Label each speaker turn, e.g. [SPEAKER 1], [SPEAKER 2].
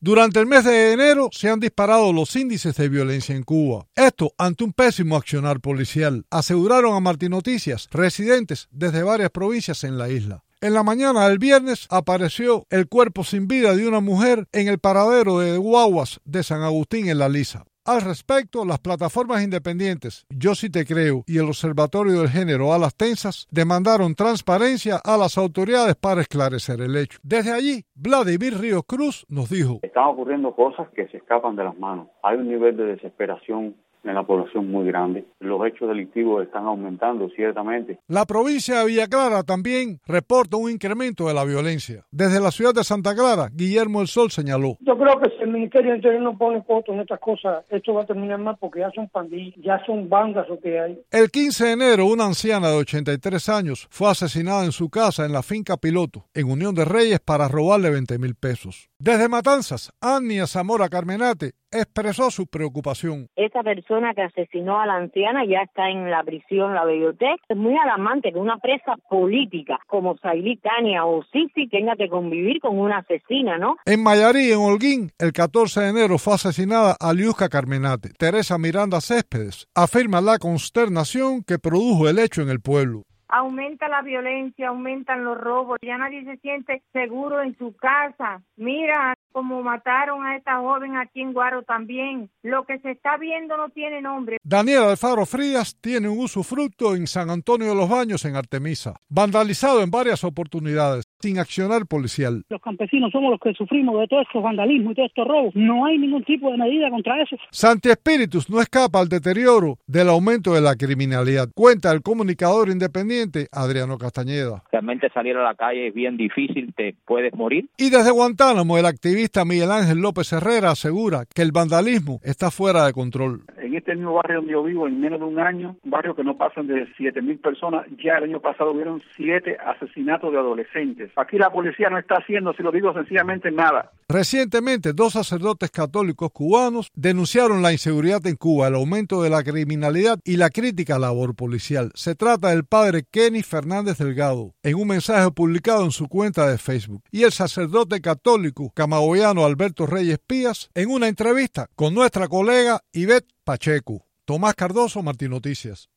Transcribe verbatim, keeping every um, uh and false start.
[SPEAKER 1] Durante el mes de enero se han disparado los índices de violencia en Cuba. Esto ante un pésimo accionar policial, aseguraron a Martín Noticias residentes desde varias provincias en la isla. En la mañana del viernes apareció el cuerpo sin vida de una mujer en el paradero de guaguas de San Agustín en La Lisa. Al respecto, las plataformas independientes Yo Sí Te Creo y el Observatorio del Género Alas Tensas demandaron transparencia a las autoridades para esclarecer el hecho. Desde allí, Vladimir Ríos Cruz nos dijo:
[SPEAKER 2] están ocurriendo cosas que se escapan de las manos. Hay un nivel de desesperación en la población muy grande. Los hechos delictivos están aumentando, ciertamente.
[SPEAKER 1] La provincia de Villa Clara también reporta un incremento de la violencia. Desde la ciudad de Santa Clara, Guillermo El Sol señaló:
[SPEAKER 3] yo creo que si el Ministerio del Interior no pone coto en estas cosas, esto va a terminar mal porque ya son pandillas, ya son bandas lo que hay.
[SPEAKER 1] El quince de enero, una anciana de ochenta y tres años fue asesinada en su casa en la finca Piloto, en Unión de Reyes, para robarle veinte mil pesos. Desde Matanzas, Ania Zamora Carmenate expresó su preocupación.
[SPEAKER 4] Esa persona que asesinó a la anciana ya está en la prisión, la Bellotec. Es muy alarmante que una presa política como Sailí, Tania o Sisi tenga que convivir con una asesina, ¿no?
[SPEAKER 1] En Mayarí, en Holguín, el catorce de enero fue asesinada Aliusca Carmenate. Teresa Miranda Céspedes afirma la consternación que produjo el hecho en el pueblo.
[SPEAKER 5] Aumenta la violencia, aumentan los robos, ya nadie se siente seguro en su casa. Mira cómo mataron a esta joven aquí en Guaro también. Lo que se está viendo no tiene nombre.
[SPEAKER 1] Daniel Alfaro Frías tiene un usufructo en San Antonio de los Baños, en Artemisa, vandalizado en varias oportunidades, sin accionar policial.
[SPEAKER 3] Los campesinos somos los que sufrimos de todos estos vandalismos y todos estos robos. No hay ningún tipo de medida contra eso.
[SPEAKER 1] Santi Espíritus no escapa al deterioro del aumento de la criminalidad, cuenta el comunicador independiente Adriano Castañeda.
[SPEAKER 6] Realmente salir a la calle es bien difícil, te puedes morir.
[SPEAKER 1] Y desde Guantánamo, el activista Miguel Ángel López Herrera asegura que el vandalismo está fuera de control.
[SPEAKER 7] En este mismo barrio donde yo vivo, en menos de un año, un barrio que no pasan de siete mil personas, ya el año pasado hubieron siete asesinatos de adolescentes. Aquí la policía no está haciendo, si lo digo sencillamente, nada.
[SPEAKER 1] Recientemente, dos sacerdotes católicos cubanos denunciaron la inseguridad en Cuba, el aumento de la criminalidad y la crítica labor policial. Se trata del padre Kenny Fernández Delgado, en un mensaje publicado en su cuenta de Facebook, y el sacerdote católico camagüeyano Alberto Reyes Pías, en una entrevista con nuestra colega Ivette Pacheco. Tomás Cardoso, Martín Noticias.